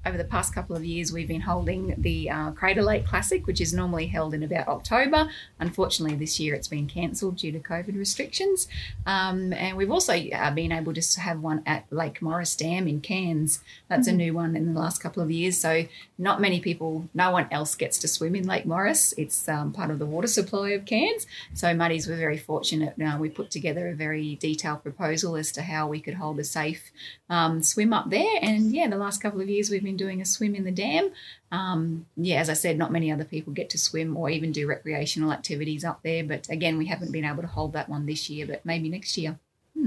over the past couple of years, we've been holding the Crater Lake Classic, which is normally held in about October. Unfortunately, this year it's been cancelled due to COVID restrictions. And we've also been able to have one at Lake Morris Dam in Cairns. That's a new one in the last couple of years. So not many people, no one else gets to swim in Lake Morris. It's part of the water supply of Cairns. So Muddies were very fortunate. We put together a very detailed proposal as to how we could hold a safe swim up there. And, the last couple of years we've been doing a swim in the dam. As I said, not many other people get to swim or even do recreational activities up there. But, again, we haven't been able to hold that one this year, but maybe next year.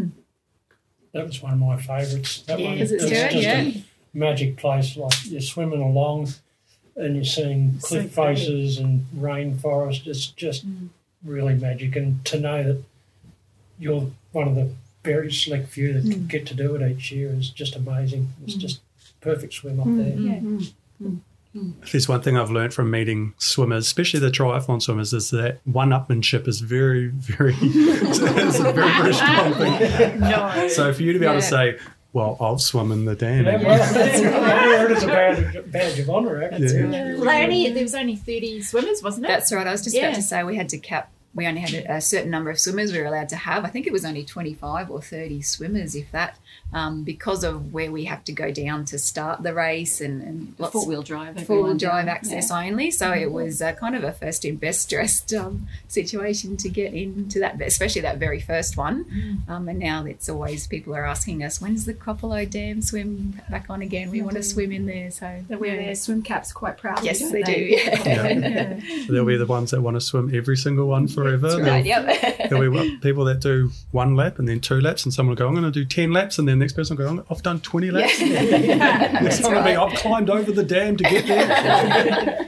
That was one of my favourites. That one is it's good? just Yeah. a magic place. Like you're swimming along and you're seeing cliff faces and rainforest. It's just really magic. And to know that you're one of the very select few that get to do it each year is just amazing. It's just perfect swim up there. If there's one thing I've learned from meeting swimmers, especially the triathlon swimmers, is that one-upmanship is very, very, it's a very, very strong thing. No. So for you to be able to say, well, I'll swim in the dam. That's right. It's a badge of honour, actually. Well, there was only 30 swimmers, wasn't it? That's right. I was just about to say we had to cap. We only had a certain number of swimmers we were allowed to have. I think it was only 25 or 30 swimmers, if that, because of where we have to go down to start the race and lots four-wheel drive. Four-wheel drive access only. So it was kind of a first in, best dressed situation to get into that, especially that very first one. And now it's always people are asking us, when's the Cropolo Dam swim back on again? We want to swim in there. So they wear their swim caps quite proudly. Yes, don't they do. So there'll be the ones that want to swim every single one forever. That's right, There'll be people that do one lap and then 2 laps, and someone will go, I'm going to do 10 laps, and then the next person will go, I've done 20 laps. There's someone will be, I've climbed over the dam to get there.